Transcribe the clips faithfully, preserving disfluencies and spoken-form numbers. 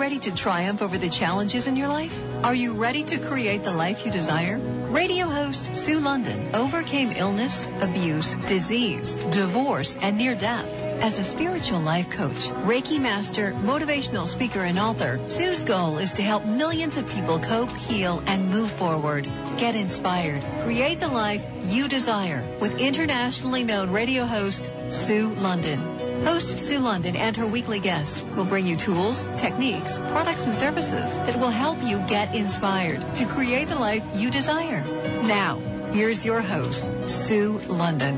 ready to triumph over the challenges in your life? Are you ready to create the life you desire? Radio host Sue London overcame illness, abuse, disease, divorce, and near death. As a spiritual life coach, Reiki master, motivational speaker, and author, Sue's goal is to help millions of people cope, heal, and move forward. Get inspired. Create the life you desire with internationally known radio host Sue London. Host Sue London and her weekly guest will bring you tools, techniques, products, and services that will help you get inspired to create the life you desire. Now, here's your host, Sue London.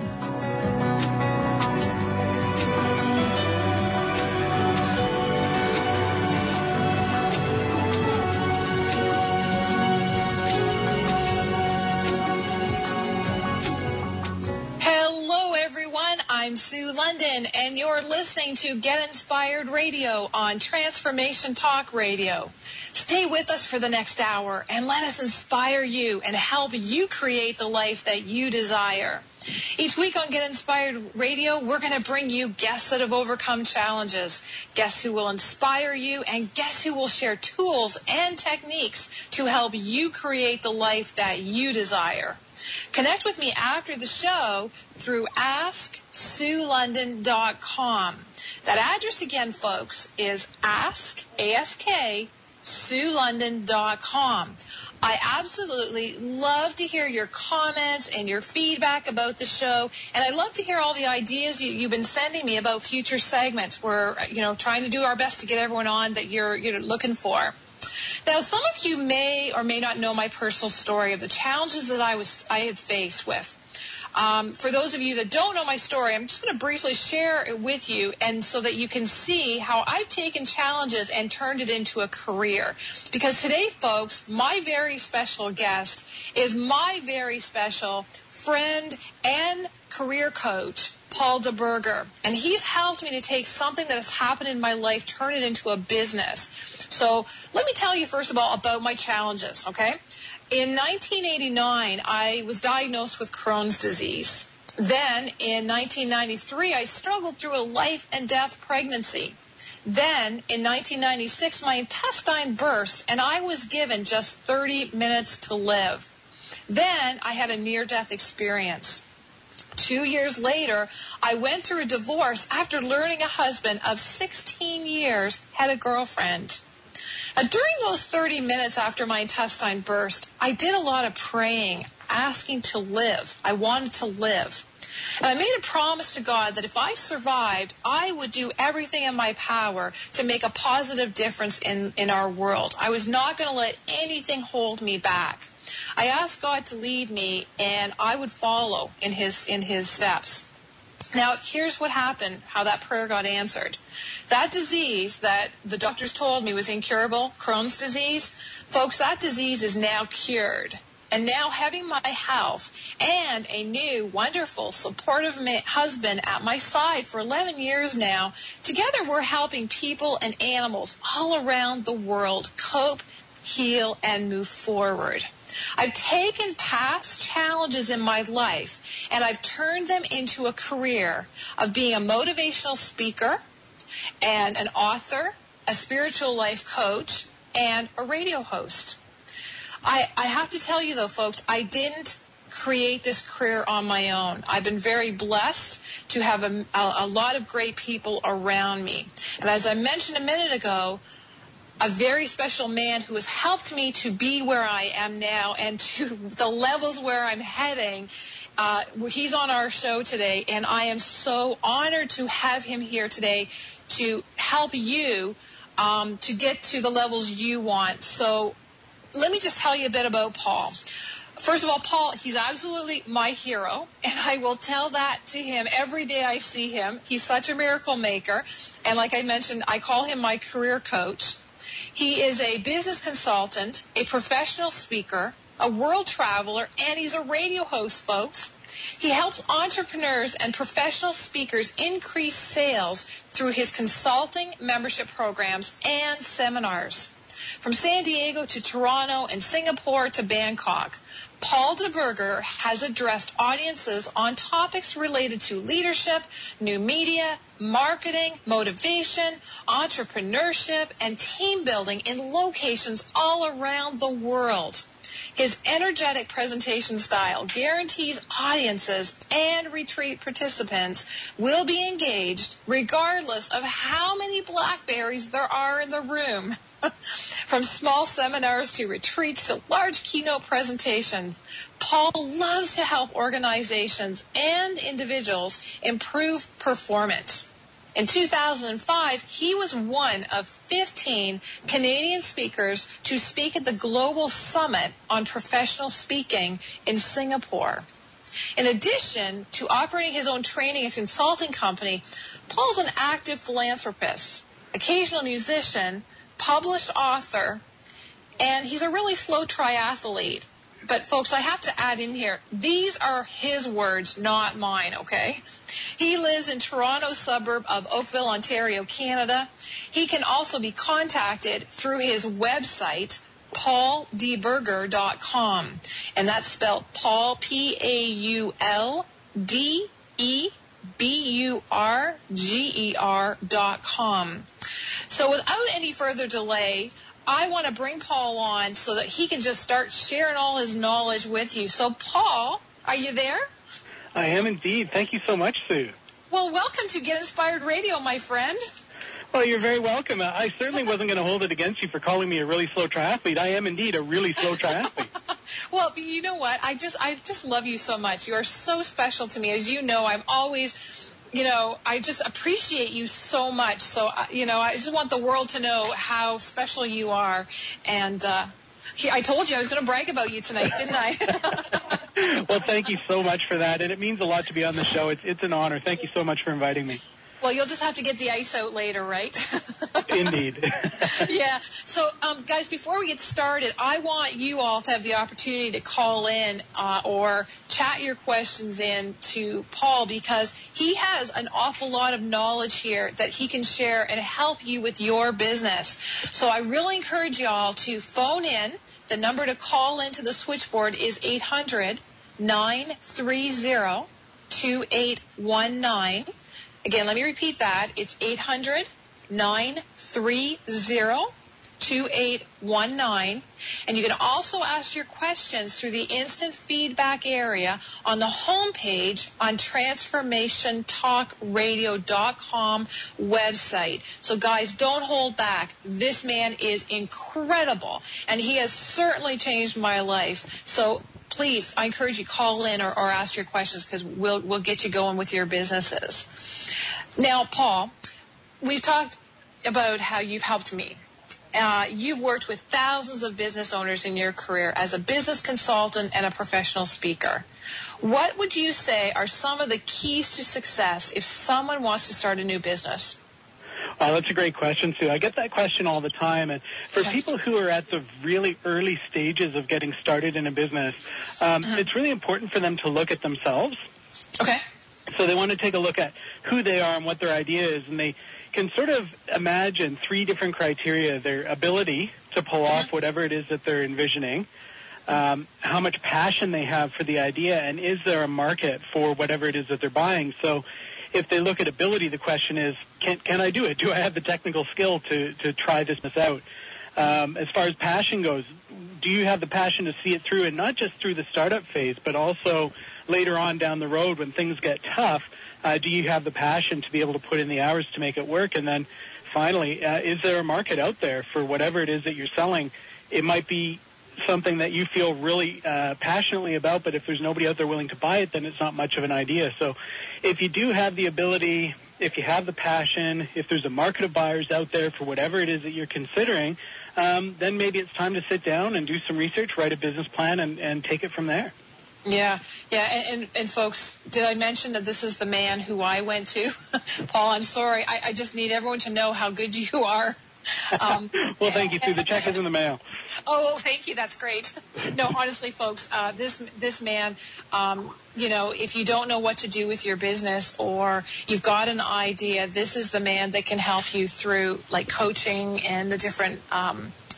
I'm Sue London, and you're listening to Get Inspired Radio on Transformation Talk Radio. Stay with us for the next hour and let us inspire you and help you create the life that you desire. Each week on Get Inspired Radio, we're going to bring you guests that have overcome challenges, guests who will inspire you, and guests who will share tools and techniques to help you create the life that you desire. Connect with me after the show through ask sue london dot com. That address again, folks, is ask, A S K, sue london dot com. I absolutely love to hear your comments and your feedback about the show, and I love to hear all the ideas you, you've been sending me about future segments. We're, you know, trying to do our best to get everyone on that you're, you're looking for. Now, some of you may or may not know my personal story of the challenges that I was I had faced with. Um, for those of you that don't know my story, I'm just going to briefly share it with you, and so that you can see how I've taken challenges and turned it into a career. Because today, folks, my very special guest is my very special friend and career coach, Paul DeBurger. And he's helped me to take something that has happened in my life, turn it into a business. So let me tell you, first of all, about my challenges, okay? In nineteen eighty-nine, I was diagnosed with Crohn's disease. Then, in nineteen ninety-three, I struggled through a life and death pregnancy. Then, in nineteen ninety-six, my intestine burst, and I was given just thirty minutes to live. Then, I had a near-death experience. Two years later, I went through a divorce after learning a husband of sixteen years had a girlfriend. Now, during those thirty minutes after my intestine burst, I did a lot of praying, asking to live. I wanted to live. And I made a promise to God that if I survived, I would do everything in my power to make a positive difference in, in our world. I was not going to let anything hold me back. I asked God to lead me, and I would follow in his in his steps. Now, here's what happened, how that prayer got answered. That disease that the doctors told me was incurable, Crohn's disease, folks, that disease is now cured. And now, having my health and a new, wonderful, supportive husband at my side for eleven years now, together we're helping people and animals all around the world cope, heal, and move forward. I've taken past challenges in my life and I've turned them into a career of being a motivational speaker and an author, a spiritual life coach, and a radio host. I, I have to tell you, though, folks, I didn't create this career on my own. I've been very blessed to have a, a, a lot of great people around me. And as I mentioned a minute ago, a very special man who has helped me to be where I am now and to the levels where I'm heading. Uh, he's on our show today, and I am so honored to have him here today to help you um, to get to the levels you want. So let me just tell you a bit about Paul. First of all, Paul, he's absolutely my hero, and I will tell that to him every day I see him. He's such a miracle maker, and like I mentioned, I call him my career coach. He is a business consultant, a professional speaker, a world traveler, and he's a radio host, folks. He helps entrepreneurs and professional speakers increase sales through his consulting, membership programs, and seminars. From San Diego to Toronto and Singapore to Bangkok, Paul DeBurger has addressed audiences on topics related to leadership, new media, marketing, motivation, entrepreneurship, and team building in locations all around the world. His energetic presentation style guarantees audiences and retreat participants will be engaged regardless of how many blackberries there are in the room. From small seminars to retreats to large keynote presentations, Paul loves to help organizations and individuals improve performance. In two thousand five, he was one of fifteen Canadian speakers to speak at the Global Summit on Professional Speaking in Singapore. In addition to operating his own training and consulting company, Paul's an active philanthropist, occasional musician, published author, and he's a really slow triathlete. But folks, I have to add in here, these are his words, not mine, okay? He lives in Toronto suburb of Oakville, Ontario, Canada. He can also be contacted through his website, paul d burger dot com. And that's spelled Paul, P A U L D E B U R G E R dot com. So without any further delay, I want to bring Paul on so that he can just start sharing all his knowledge with you. So, Paul, are you there? I am indeed. Thank you so much, Sue. Well, welcome to Get Inspired Radio, my friend. Well, you're very welcome. I certainly wasn't going to hold it against you for calling me a really slow triathlete. I am indeed a really slow triathlete. Well, but you know what? I just, I just love you so much. You are so special to me. As you know, I'm always... You know, I just appreciate you so much. So, uh, you know, I just want the world to know how special you are. And uh, he, I told you I was going to brag about you tonight, didn't I? Well, thank you so much for that. And it means a lot to be on the show. It's, it's an honor. Thank you so much for inviting me. Well, you'll just have to get the ice out later, right? Indeed. Yeah. So, um, guys, before we get started, I want you all to have the opportunity to call in uh, or chat your questions in to Paul, because he has an awful lot of knowledge here that he can share and help you with your business. So I really encourage you all to phone in. The number to call into the switchboard is eight hundred, nine three zero, two eight one nine. Again, let me repeat that. It's eight hundred, nine three zero, two eight one nine. And you can also ask your questions through the instant feedback area on the homepage on transformation talk radio dot com website. So, guys, don't hold back. This man is incredible, and he has certainly changed my life. So, please, I encourage you, call in or, or ask your questions, because we'll, we'll get you going with your businesses. Now, Paul, we've talked about how you've helped me. Uh, you've worked with thousands of business owners in your career as a business consultant and a professional speaker. What would you say are some of the keys to success if someone wants to start a new business? Well, that's a great question, Sue. I get that question all the time. And for people who are at the really early stages of getting started in a business, um, mm-hmm. it's really important for them to look at themselves. Okay. So they want to take a look at who they are and what their idea is, and they can sort of imagine three different criteria: their ability to pull mm-hmm. off whatever it is that they're envisioning, um, how much passion they have for the idea, and is there a market for whatever it is that they're buying. So if they look at ability, the question is, can, can I do it? Do I have the technical skill to, to try this out? Um, as far as passion goes, do you have the passion to see it through, and not just through the startup phase, but also later on down the road when things get tough? Uh, do you have the passion to be able to put in the hours to make it work? And then finally, uh, is there a market out there for whatever it is that you're selling? It might be something that you feel really uh, passionately about, but if there's nobody out there willing to buy it, then it's not much of an idea. So if you do have the ability, if you have the passion, if there's a market of buyers out there for whatever it is that you're considering, um, then maybe it's time to sit down and do some research, write a business plan, and, and take it from there. Yeah, yeah, and, and, and folks, did I mention that this is the man who I went to? Paul, I'm sorry. I, I just need everyone to know how good you are. Um, well, thank you, Sue. The check is in the mail. Oh, thank you. That's great. No, honestly, folks, uh, this this man, um, you know, if you don't know what to do with your business or you've got an idea, this is the man that can help you through, like, coaching and the different um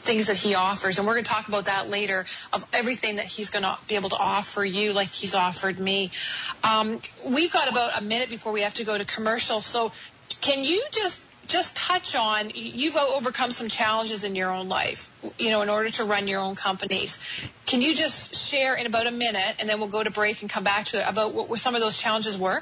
things that he offers. And we're going to talk about that later, of everything that he's going to be able to offer you like he's offered me. Um, we've got about a minute before we have to go to commercial. So can you just just touch on, you've overcome some challenges in your own life, you know, in order to run your own companies. Can you just share in about a minute, and then we'll go to break and come back to it, about what some of those challenges were?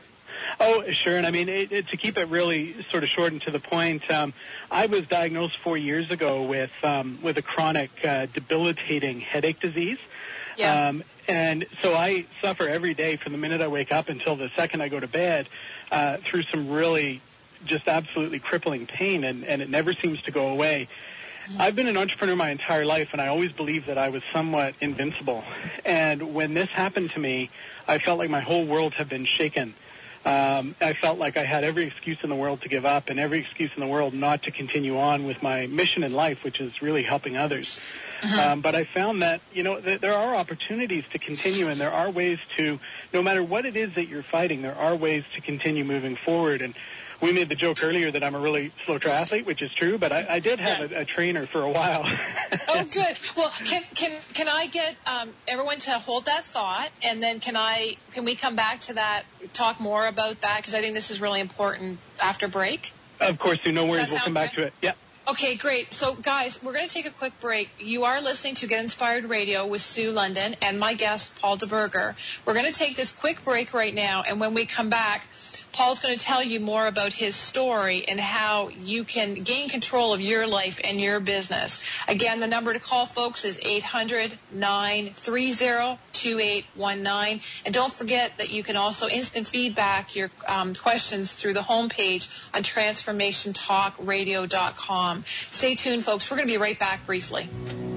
Oh, sure. And I mean, it, it, to keep it really sort of short and to the point, um, I was diagnosed four years ago with um, with a chronic, uh, debilitating headache disease. Yeah. Um, and so I suffer every day from the minute I wake up until the second I go to bed uh, through some really just absolutely crippling pain, and, and it never seems to go away. Mm-hmm. I've been an entrepreneur my entire life, and I always believed that I was somewhat invincible. And when this happened to me, I felt like my whole world had been shaken. Um, I felt like I had every excuse in the world to give up and every excuse in the world not to continue on with my mission in life, which is really helping others. Uh-huh. Um, but I found that, you know, th- there are opportunities to continue, and there are ways to, no matter what it is that you're fighting, there are ways to continue moving forward. And we made the joke earlier that I'm a really slow triathlete, which is true, but I, I did have a, a trainer for a while. Oh, good. Well, can can can I get um, everyone to hold that thought, and then can I can we come back to that, talk more about that, because I think this is really important after break? Of course, Sue, no worries. We'll come back good? to it. Yeah. Okay, great. So, guys, we're going to take a quick break. You are listening to Get Inspired Radio with Sue London and my guest, Paul DeBurger. We're going to take this quick break right now, and when we come back, Paul's going to tell you more about his story and how you can gain control of your life and your business. Again, the number to call, folks, is eight hundred, nine three zero, two eight one nine. And don't forget that you can also instant feedback your um, questions through the homepage on transformation talk radio dot com. Stay tuned, folks. We're going to be right back briefly.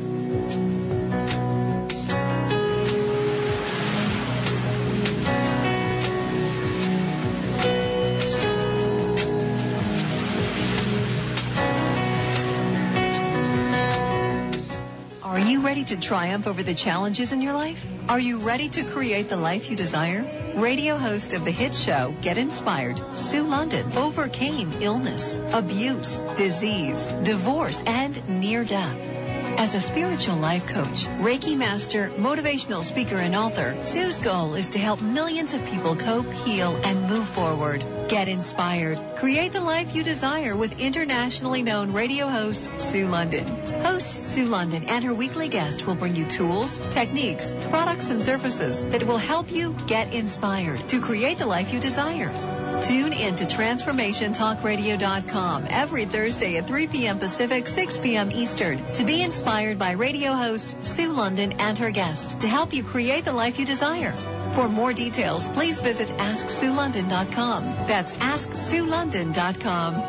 Are you ready to triumph over the challenges in your life? Are you ready to create the life you desire? Radio host of the hit show Get Inspired, Sue London, overcame illness, abuse, disease, divorce, and near death. As a spiritual life coach, Reiki master, motivational speaker, and author, Sue's goal is to help millions of people cope, heal, and move forward. Get inspired. Create the life you desire with internationally known radio host Sue London. Host Sue London and her weekly guest will bring you tools, techniques, products, and services that will help you get inspired to create the life you desire. Tune in to transformation talk radio dot com every Thursday at three p.m. Pacific, six p.m. Eastern to be inspired by radio host Sue London and her guest to help you create the life you desire. For more details, please visit ask sue london dot com. That's ask sue london dot com.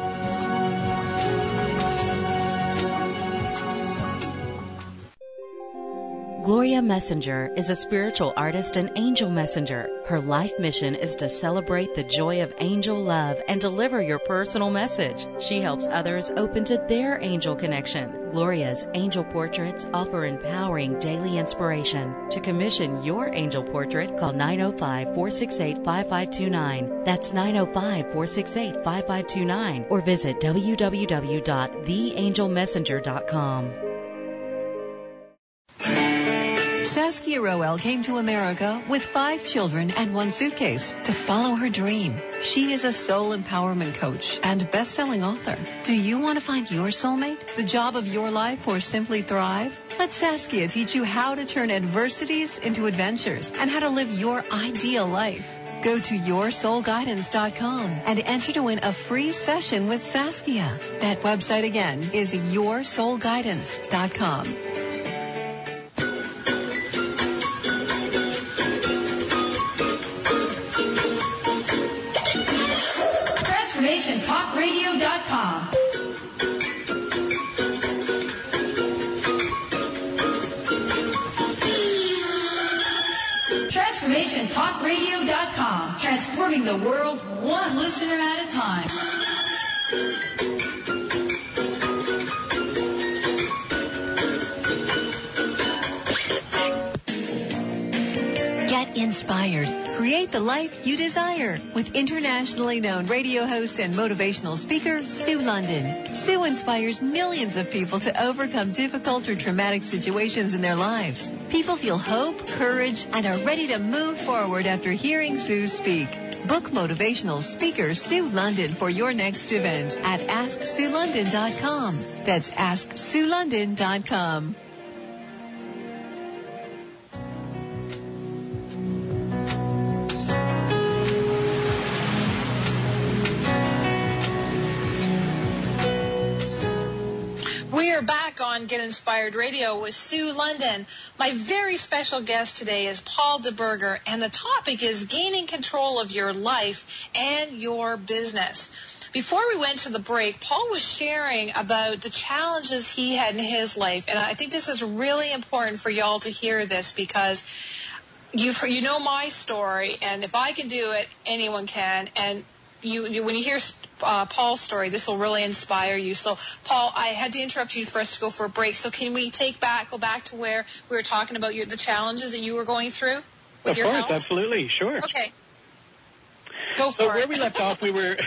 Gloria Messenger is a spiritual artist and angel messenger. Her life mission is to celebrate the joy of angel love and deliver your personal message. She helps others open to their angel connection. Gloria's angel portraits offer empowering daily inspiration. To commission your angel portrait, call nine oh five, four six eight, five five two nine. That's nine oh five, four six eight, five five two nine, or visit w w w dot the angel messenger dot com. Saskia Roel came to America with five children and one suitcase to follow her dream. She is a soul empowerment coach and best-selling author. Do you want to find your soulmate, the job of your life, or simply thrive? Let Saskia teach you how to turn adversities into adventures and how to live your ideal life. Go to your soul guidance dot com and enter to win a free session with Saskia. That website again is your soul guidance dot com. transformation talk radio dot com. transformation talk radio dot com. Transforming the world one listener at a time. Get inspired. create the life you desire with internationally known radio host and motivational speaker, Sue London. Sue inspires millions of people to overcome difficult or traumatic situations in their lives. People feel hope, courage, and are ready to move forward after hearing Sue speak. Book motivational speaker Sue London for your next event at ask sue london dot com. That's ask sue london dot com. We are back on Get Inspired Radio with Sue London. My very special guest today is Paul DeBurger, and the topic is gaining control of your life and your business. Before we went to the break, Paul was sharing about the challenges he had in his life, and I think this is really important for y'all to hear this because you've you know my story, and if I can do it, anyone can. And you, you when you hear uh, Paul's story, this will really inspire you. So, Paul, I had to interrupt you for us to go for a break. So, can we take back, go back to where we were talking about your, the challenges that you were going through with of your course, house? Absolutely, sure. Okay, go for so it. Where we left off, we were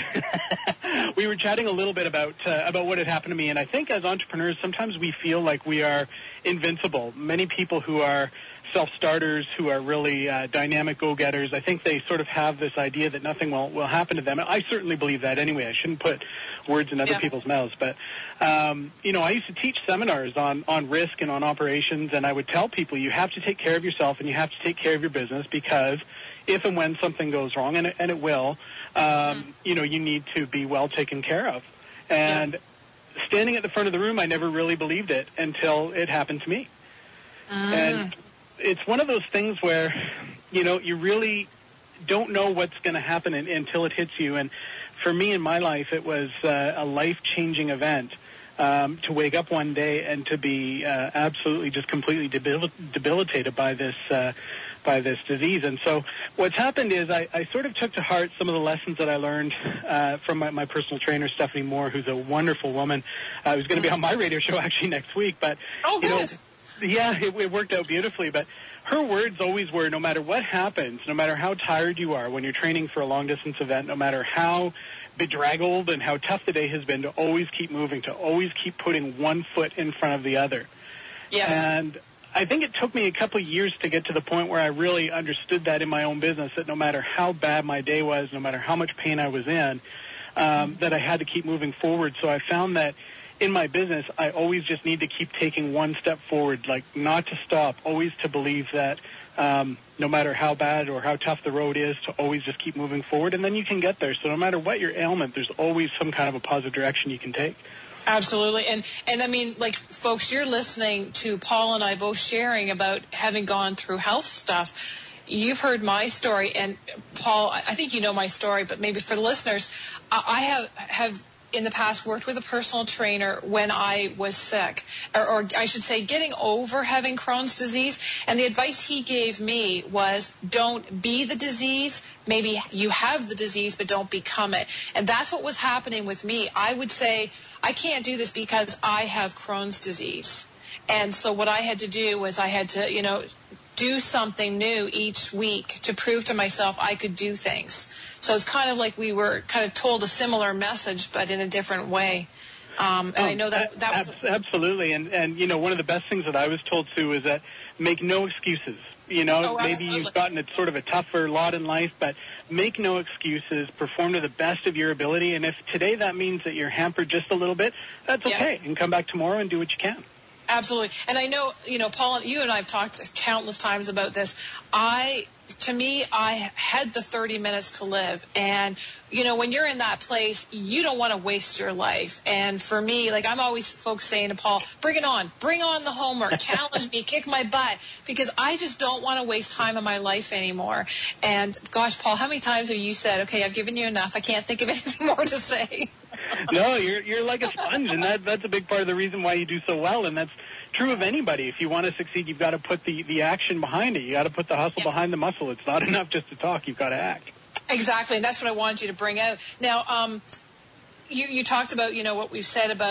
we were chatting a little bit about uh, about what had happened to me, and I think as entrepreneurs, sometimes we feel like we are invincible. Many people who are self-starters, who are really uh, dynamic go-getters, I think they sort of have this idea that nothing will, will happen to them. I certainly believe that anyway. I shouldn't put words in other yeah. people's mouths. But, um, you know, I used to teach seminars on, on risk and on operations, and I would tell people you have to take care of yourself and you have to take care of your business because if and when something goes wrong, and it, and it will, um, mm-hmm. you know, you need to be well taken care of. And yeah. standing at the front of the room, I never really believed it until it happened to me. Mm. And it's one of those things where, you know, you really don't know what's going to happen in, until it hits you. And for me in my life, it was uh, a life-changing event um, to wake up one day and to be uh, absolutely just completely debil- debilitated by this uh, by this disease. And so what's happened is I, I sort of took to heart some of the lessons that I learned uh, from my, my personal trainer, Stephanie Moore, who's a wonderful woman, uh, who's going to be on my radio show actually next week. But oh, good. You know, yeah, it, it worked out beautifully, but her words always were, no matter what happens, no matter how tired you are when you're training for a long-distance event, no matter how bedraggled and how tough the day has been, to always keep moving, to always keep putting one foot in front of the other. Yes. And I think it took me a couple of years to get to the point where I really understood that in my own business, that no matter how bad my day was, no matter how much pain I was in, um, that I had to keep moving forward. So I found that in my business, I always just need to keep taking one step forward, like not to stop, always to believe that um, no matter how bad or how tough the road is, to always just keep moving forward, and then you can get there. So no matter what your ailment, there's always some kind of a positive direction you can take. Absolutely. And, and I mean, like, folks, you're listening to Paul and I both sharing about having gone through health stuff. You've heard my story, and Paul, I think you know my story, but maybe for the listeners, I have have in the past worked with a personal trainer when I was sick, or, or I should say getting over having Crohn's disease. And the advice he gave me was, don't be the disease. Maybe you have the disease, but don't become it. And that's what was happening with me. I would say, I can't do this because I have Crohn's disease. And so what I had to do was I had to, you know, do something new each week to prove to myself I could do things. So it's kind of like we were kind of told a similar message, but in a different way. Um, and oh, I know that that was... Absolutely. And, and, you know, one of the best things that I was told, Sue, is that make no excuses. You know, oh, maybe you've gotten a sort of a tougher lot in life, but make no excuses, perform to the best of your ability. And if today that means that you're hampered just a little bit, that's okay. Yeah. And come back tomorrow and do what you can. Absolutely. And I know, you know, Paul, you and I have talked countless times about this. I... To me, I had the thirty minutes to live. And, you know, when you're in that place, you don't want to waste your life. And for me, like I'm always folks saying to Paul, bring it on, bring on the homework, challenge me, kick my butt, because I just don't want to waste time in my life anymore. And gosh, Paul, how many times have you said, okay, I've given you enough. I can't think of anything more to say. No, you're you're like a sponge, and that that's a big part of the reason why you do so well. And that's true of anybody. If you want to succeed, you've got to put the, the action behind it. You got to put the hustle yeah. behind the muscle. It's not enough just to talk. You've got to act. Exactly, and that's what I wanted you to bring out. Now, um, you, you talked about, you know, what we've said about,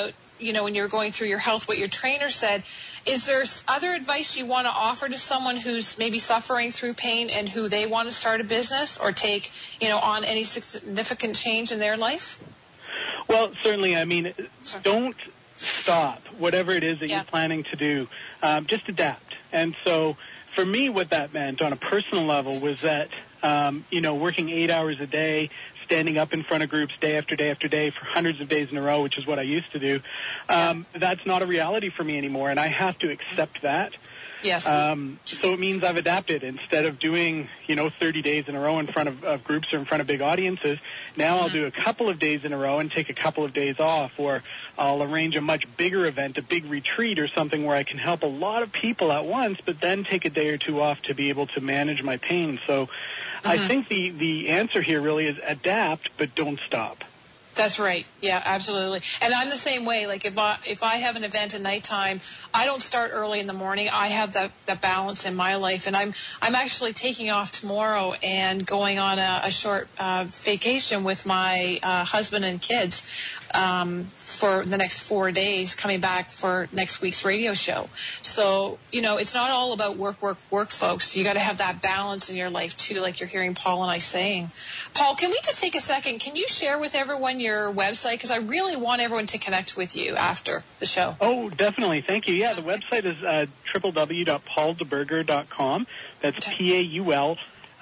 you know, when you were going through your health, what your trainer said. Is there other advice you want to offer to someone who's maybe suffering through pain and who they want to start a business or take, you know, on any significant change in their life? Well, certainly. I mean, Sorry. don't stop whatever it is that yeah. you're planning to do. Um, just adapt. And so for me, what that meant on a personal level was that, um, you know, working eight hours a day, standing up in front of groups day after day after day for hundreds of days in a row, which is what I used to do, um, yeah. that's not a reality for me anymore, and I have to accept that. Yes. Um, so it means I've adapted. Instead of doing, you know, thirty days in a row in front of, of groups or in front of big audiences, now mm-hmm. I'll do a couple of days in a row and take a couple of days off, or I'll arrange a much bigger event, a big retreat or something where I can help a lot of people at once, but then take a day or two off to be able to manage my pain. So mm-hmm. I think the, the answer here really is adapt, but don't stop. That's right. Yeah, absolutely. And I'm the same way. Like if I if I have an event at nighttime, I don't start early in the morning. I have that, that balance in my life, and I'm I'm actually taking off tomorrow and going on a, a short uh, vacation with my uh, husband and kids um, for the next four days, coming back for next week's radio show. So, you know, it's not all about work, work, work, folks. You got to have that balance in your life too, like you're hearing Paul and I saying. Paul, can we just take a second? Can you share with everyone your website? Because I really want everyone to connect with you after the show. Oh, definitely. Thank you. Yeah, the website is uh, w w w dot paul deburger dot com. That's okay. P A U L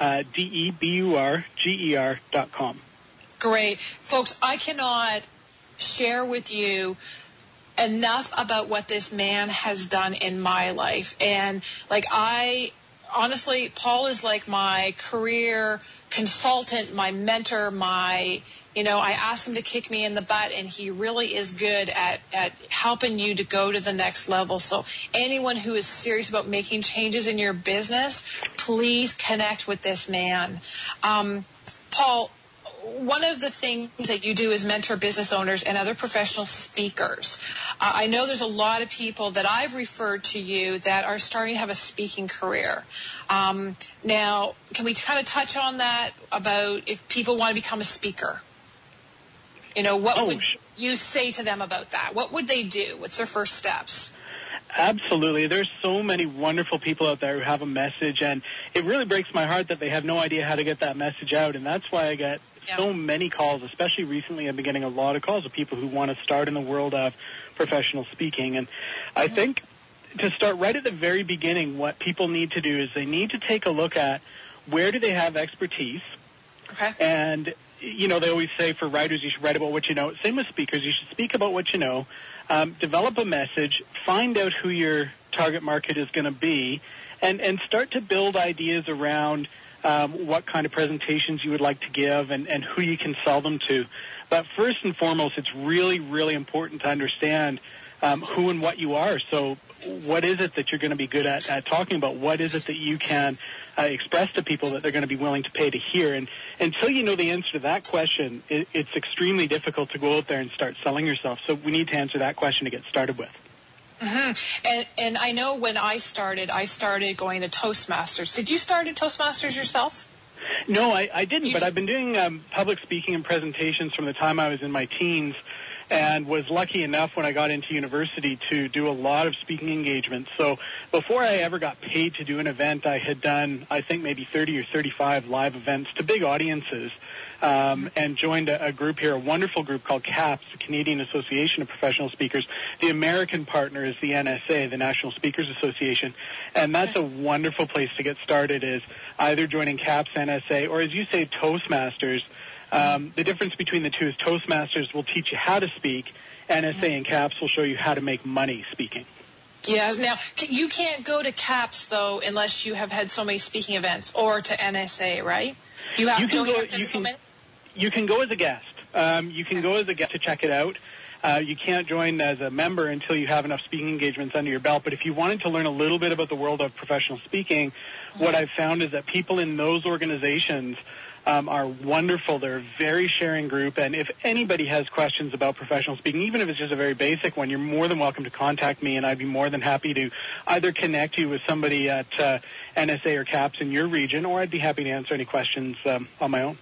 D E B U R G E R dot com. Great. Folks, I cannot share with you enough about what this man has done in my life. And, like, I... Honestly, Paul is like my career consultant, my mentor, my, you know, I ask him to kick me in the butt, and he really is good at, at helping you to go to the next level. So anyone who is serious about making changes in your business, please connect with this man. Um, Paul, one of the things that you do is mentor business owners and other professional speakers. Uh, I know there's a lot of people that I've referred to you that are starting to have a speaking career. Um, now, can we kind of touch on that about if people want to become a speaker? You know, what oh, would you say to them about that? What would they do? What's their first steps? Absolutely. There's so many wonderful people out there who have a message, and it really breaks my heart that they have no idea how to get that message out, and that's why I get yeah. so many calls, especially recently. I've been getting a lot of calls of people who want to start in the world of professional speaking, and I mm-hmm. think to start right at the very beginning, what people need to do is they need to take a look at where do they have expertise, okay. and, you know, they always say for writers you should write about what you know. Same with speakers. You should speak about what you know. Um, develop a message, find out who your target market is going to be, and, and start to build ideas around um, what kind of presentations you would like to give and, and who you can sell them to. But first and foremost, it's really, really important to understand um, who and what you are. So what is it that you're going to be good at, at talking about? What is it that you can uh, express to people that they're going to be willing to pay to hear? And until you know the answer to that question, it, it's extremely difficult to go out there and start selling yourself. So we need to answer that question to get started with. Mm-hmm. And, and I know when I started, I started going to Toastmasters. Did you start at Toastmasters yourself? No, I, I didn't, but I've been doing um, public speaking and presentations from the time I was in my teens, and was lucky enough when I got into university to do a lot of speaking engagements. So before I ever got paid to do an event, I had done, I think, maybe thirty or thirty-five live events to big audiences, um, and joined a, a group here, a wonderful group called CAPS, the Canadian Association of Professional Speakers. The American partner is the N S A, the National Speakers Association, and that's a wonderful place to get started, is either joining CAPS, N S A, or as you say, Toastmasters. Um, the difference between the two is Toastmasters will teach you how to speak. N S A and CAPS will show you how to make money speaking. Yes. Now, you can't go to CAPS, though, unless you have had so many speaking events, or to N S A, right? You have, you can don't go, you have to you so can, many? You can go as a guest. Um, you can go as a guest to check it out. Uh, you can't join as a member until you have enough speaking engagements under your belt. But if you wanted to learn a little bit about the world of professional speaking, mm-hmm. what I've found is that people in those organizations Um, are wonderful. They're a very sharing group, and if anybody has questions about professional speaking, even if it's just a very basic one, you're more than welcome to contact me, and I'd be more than happy to either connect you with somebody at uh, N S A or CAPS in your region, or I'd be happy to answer any questions um, on my own.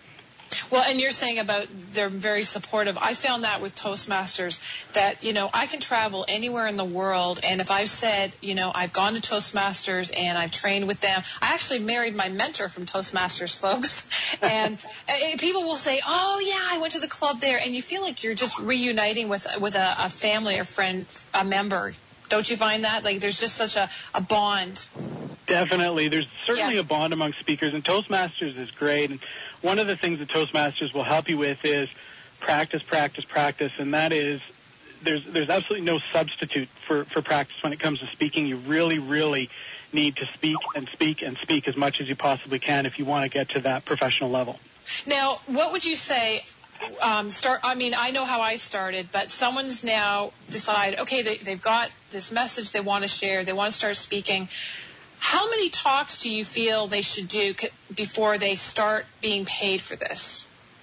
Well, and you're saying about they're very supportive. I found that with Toastmasters that, you know, I can travel anywhere in the world. And if I've said, you know, I've gone to Toastmasters and I've trained with them. I actually married my mentor from Toastmasters, folks. And, and people will say, oh, yeah, I went to the club there. And you feel like you're just reuniting with, with a, a family or friend, a member. Don't you find that? Like there's just such a, a bond. Definitely. There's certainly yeah. a bond among speakers. And Toastmasters is great. And one of the things that Toastmasters will help you with is practice, practice, practice, and that is there's there's absolutely no substitute for, for practice when it comes to speaking. You really, really need to speak and speak and speak as much as you possibly can if you want to get to that professional level. Now, what would you say, um, start? I mean, I know how I started, but someone's now decided, okay, they, they've got this message they want to share, they want to start speaking. How many talks do you feel they should do before they start being paid for this?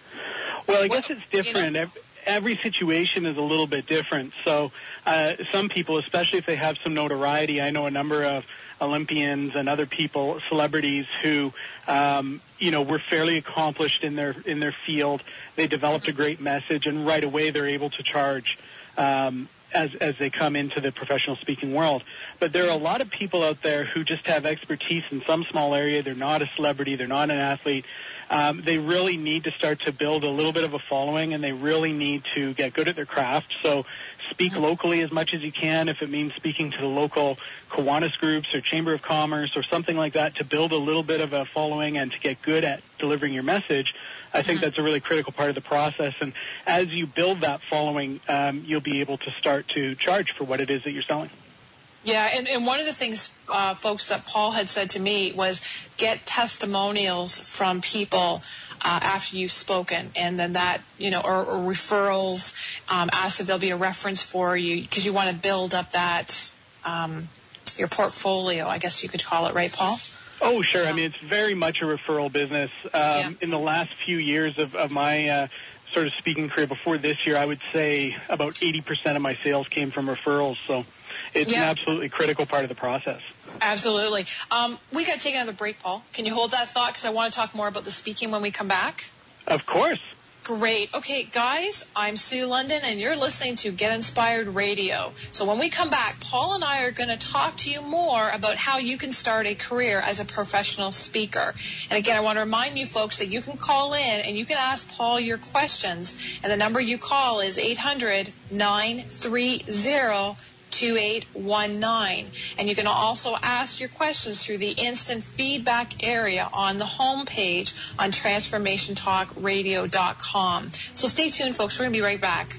Well, I guess it's different. You know? Every situation is a little bit different. So uh, some people, especially if they have some notoriety, I know a number of Olympians and other people, celebrities who, um, you know, were fairly accomplished in their in their field. They developed a great message, and right away they're able to charge um as as they come into the professional speaking world. But there are a lot of people out there who just have expertise in some small area. They're not a celebrity. They're not an athlete. Um, they really need to start to build a little bit of a following, and they really need to get good at their craft. So speak locally as much as you can, if it means speaking to the local Kiwanis groups or Chamber of Commerce or something like that, to build a little bit of a following and to get good at delivering your message. I think that's a really critical part of the process. And as you build that following, um, you'll be able to start to charge for what it is that you're selling. Yeah, and, and one of the things, uh, folks, that Paul had said to me was get testimonials from people uh, after you've spoken, and then that, you know, or, or referrals, um, ask if there'll be a reference for you, because you want to build up that, um, your portfolio, I guess you could call it, right, Paul? Oh, sure. I mean, it's very much a referral business. Um, yeah. In the last few years of, of my uh, sort of speaking career, before this year, I would say about eighty percent of my sales came from referrals. So it's yeah. an absolutely critical part of the process. Absolutely. Um, we got to take another break, Paul. Can you hold that thought? Because I want to talk more about the speaking when we come back. Of course. Great. Okay, guys, I'm Sue London, and you're listening to Get Inspired Radio. So when we come back, Paul and I are going to talk to you more about how you can start a career as a professional speaker. And again, I want to remind you folks that you can call in and you can ask Paul your questions. And the number you call is eight hundred, nine three zero, two eight one nine. And you can also ask your questions through the instant feedback area on the homepage on transformation talk radio dot com. So stay tuned, folks. We're going to be right back.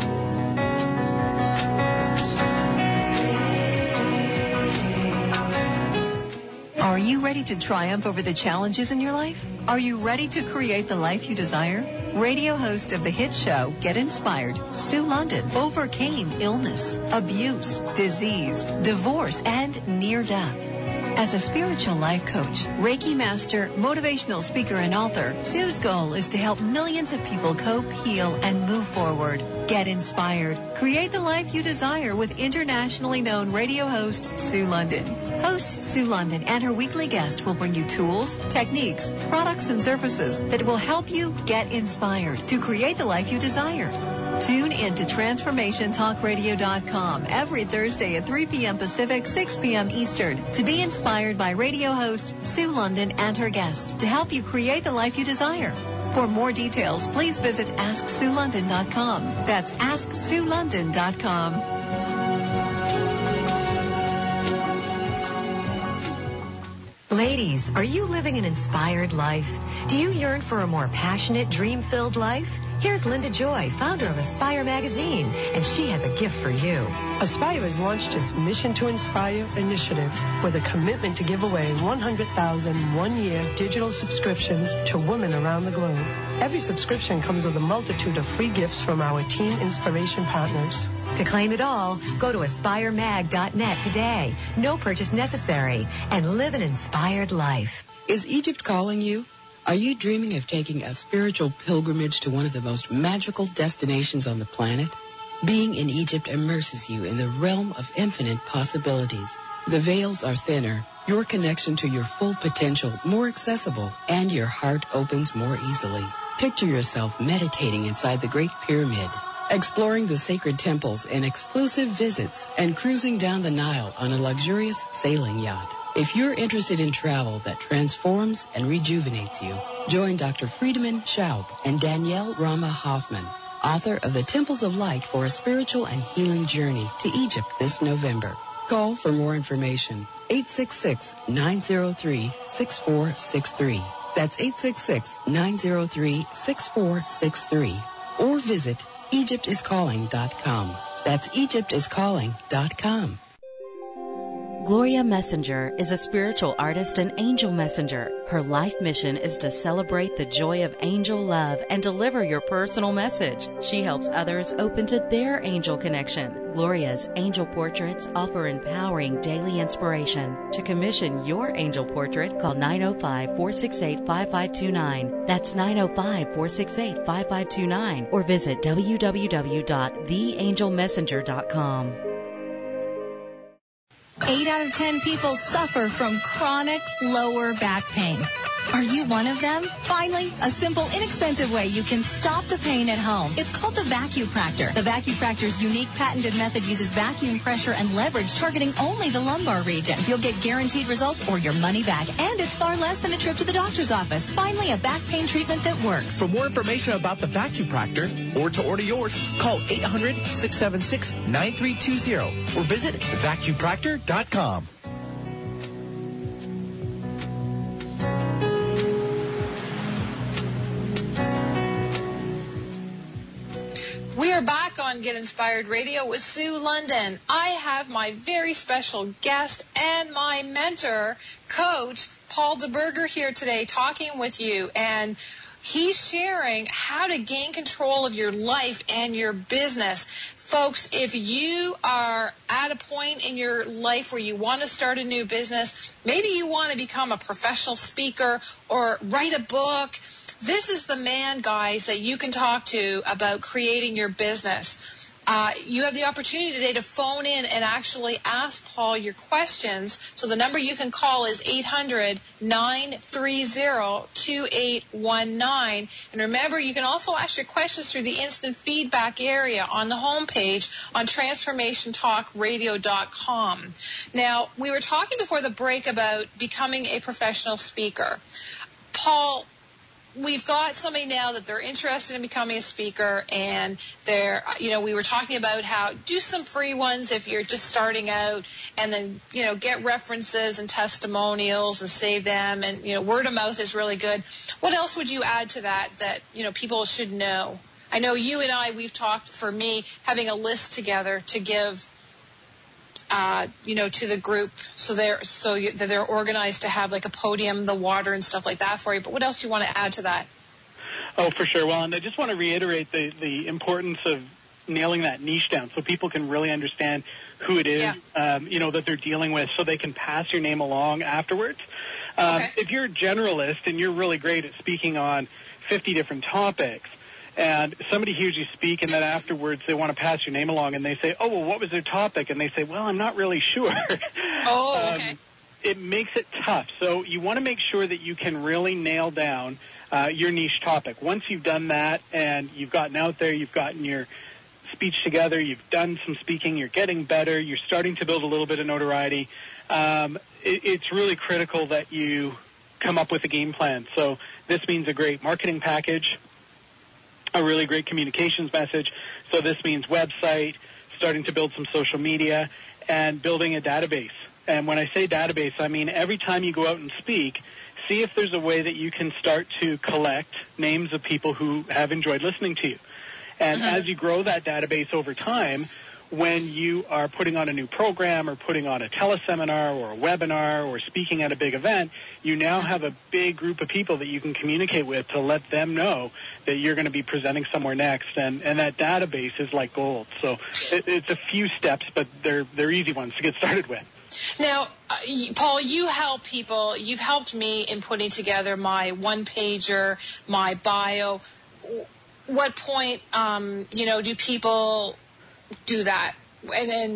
Are you ready to triumph over the challenges in your life? Are you ready to create the life you desire? Radio host of the hit show, Get Inspired, Sue London, overcame illness, abuse, disease, divorce, and near death. As a spiritual life coach, Reiki master, motivational speaker, and author, Sue's goal is to help millions of people cope, heal, and move forward. Get inspired. Create the life you desire with internationally known radio host Sue London. Host Sue London and her weekly guest will bring you tools, techniques, products, and services that will help you get inspired to create the life you desire. Tune in to transformation talk radio dot com every Thursday at three p.m. Pacific, six p.m. Eastern to be inspired by radio host Sue London and her guest to help you create the life you desire. For more details, please visit ask sue london dot com. That's ask sue london dot com. Ladies, are you living an inspired life? Do you yearn for a more passionate, dream-filled life? Here's Linda Joy, founder of Aspire Magazine, and she has a gift for you. Aspire has launched its Mission to Inspire initiative with a commitment to give away one hundred thousand one-year digital subscriptions to women around the globe. Every subscription comes with a multitude of free gifts from our Team Inspiration partners. To claim it all, go to aspire mag dot net today. No purchase necessary, and live an inspired life. Is Egypt calling you? Are you dreaming of taking a spiritual pilgrimage to one of the most magical destinations on the planet? Being in Egypt immerses you in the realm of infinite possibilities. The veils are thinner, your connection to your full potential more accessible, and your heart opens more easily. Picture yourself meditating inside the Great Pyramid, exploring the sacred temples and exclusive visits, and cruising down the Nile on a luxurious sailing yacht. If you're interested in travel that transforms and rejuvenates you, join Doctor Friedemann Schaub and Danielle Rama Hoffman, author of The Temples of Light for a Spiritual and Healing Journey to Egypt this November. Call for more information, eight six six, nine zero three, six four six three. That's eight six six, nine zero three, six four six three. Or visit Egypt is calling dot com. That's Egypt is calling dot com. Gloria Messenger is a spiritual artist and angel messenger. Her life mission is to celebrate the joy of angel love and deliver your personal message. She helps others open to their angel connection. Gloria's angel portraits offer empowering daily inspiration. To commission your angel portrait, call nine oh five, four six eight, five five two nine. That's nine oh five, four six eight, five five two nine. Or visit w w w dot the angel messenger dot com. Eight out of ten people suffer from chronic lower back pain. Are you one of them? Finally, a simple, inexpensive way you can stop the pain at home. It's called the Vacupractor. The Vacupractor's unique patented method uses vacuum pressure and leverage targeting only the lumbar region. You'll get guaranteed results or your money back, and it's far less than a trip to the doctor's office. Finally, a back pain treatment that works. For more information about the Vacupractor or to order yours, call eight hundred, six seven six, nine three two zero or visit vacupractor dot com. We are back on Get Inspired Radio with Sue London. I have my very special guest and my mentor, coach, Paul DeBurger, here today talking with you. And he's sharing how to gain control of your life and your business. Folks, if you are at a point in your life where you want to start a new business, maybe you want to become a professional speaker or write a book, this is the man, guys, that you can talk to about creating your business. Uh, you have the opportunity today to phone in and actually ask Paul your questions. So the number you can call is eight hundred, nine three zero, two eight one nine. And remember, you can also ask your questions through the instant feedback area on the homepage on transformation talk radio dot com. Now, we were talking before the break about becoming a professional speaker. Paul, we've got somebody now that they're interested in becoming a speaker, and they're, you know, we were talking about how do some free ones if you're just starting out, and then, you know, get references and testimonials and save them, and, you know, word of mouth is really good. What else would you add to that that, you know, people should know? I know you and I, we've talked, for me, having a list together to give Uh, you know, to the group, so they're so you, that they're organized to have like a podium, the water, and stuff like that for you. But what else do you want to add to that? Oh, for sure. Well, and I just want to reiterate the the importance of nailing that niche down, so people can really understand who it is, yeah. um, you know, that they're dealing with, so they can pass your name along afterwards. Um, okay. If you're a generalist and you're really great at speaking on fifty different topics, and somebody hears you speak, and then afterwards they want to pass your name along, and they say, oh, well, what was their topic? And they say, well, I'm not really sure. Oh, okay. Um, it makes it tough. So you want to make sure that you can really nail down uh, your niche topic. Once you've done that and you've gotten out there, you've gotten your speech together, you've done some speaking, you're getting better, you're starting to build a little bit of notoriety, um, it, it's really critical that you come up with a game plan. So this means a great marketing package, a really great communications message. So this means website, starting to build some social media, and building a database. And when I say database, I mean every time you go out and speak, see if there's a way that you can start to collect names of people who have enjoyed listening to you. And mm-hmm. as you grow that database over time, when you are putting on a new program or putting on a teleseminar or a webinar or speaking at a big event, you now have a big group of people that you can communicate with to let them know that you're going to be presenting somewhere next. And, and that database is like gold. So it, it's a few steps, but they're, they're easy ones to get started with. Now, uh, Paul, you help people. You've helped me in putting together my one-pager, my bio. What point, um, you know, do people do that? And then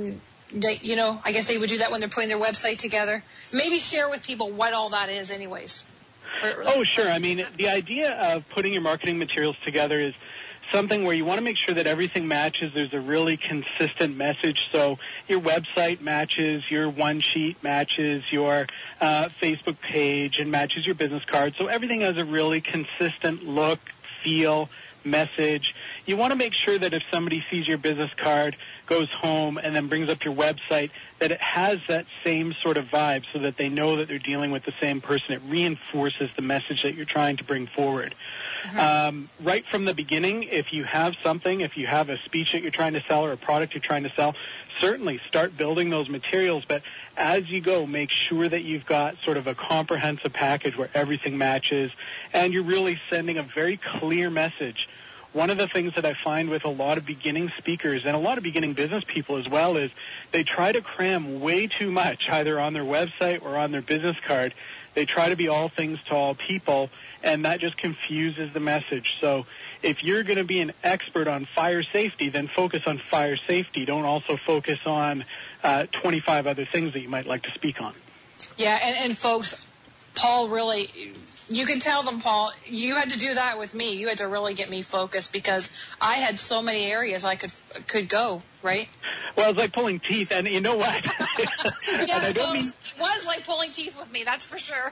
they, you know, I guess they would do that when they're putting their website together. Maybe share with people what all that is anyways. For, oh, sure. I mean, the idea of putting your marketing materials together is something where you want to make sure that everything matches. There's a really consistent message. So your website matches, your one sheet matches, your uh, Facebook page, and matches your business card. So everything has a really consistent look, feel, message. You want to make sure that if somebody sees your business card, goes home, and then brings up your website, that it has that same sort of vibe so that they know that they're dealing with the same person. It reinforces the message that you're trying to bring forward. Uh-huh. Um, right from the beginning, if you have something, if you have a speech that you're trying to sell or a product you're trying to sell, certainly start building those materials. But as you go, make sure that you've got sort of a comprehensive package where everything matches, and you're really sending a very clear message. One of the things that I find with a lot of beginning speakers and a lot of beginning business people as well is they try to cram way too much either on their website or on their business card. They try to be all things to all people, and that just confuses the message. So if you're going to be an expert on fire safety, then focus on fire safety. Don't also focus on uh, twenty-five other things that you might like to speak on. Yeah, and, and folks, Paul really... You can tell them, Paul, you had to do that with me. You had to really get me focused because I had so many areas I could could go, right? Well, it's like pulling teeth, and you know what? Yes, I don't mean... it was like pulling teeth with me, that's for sure.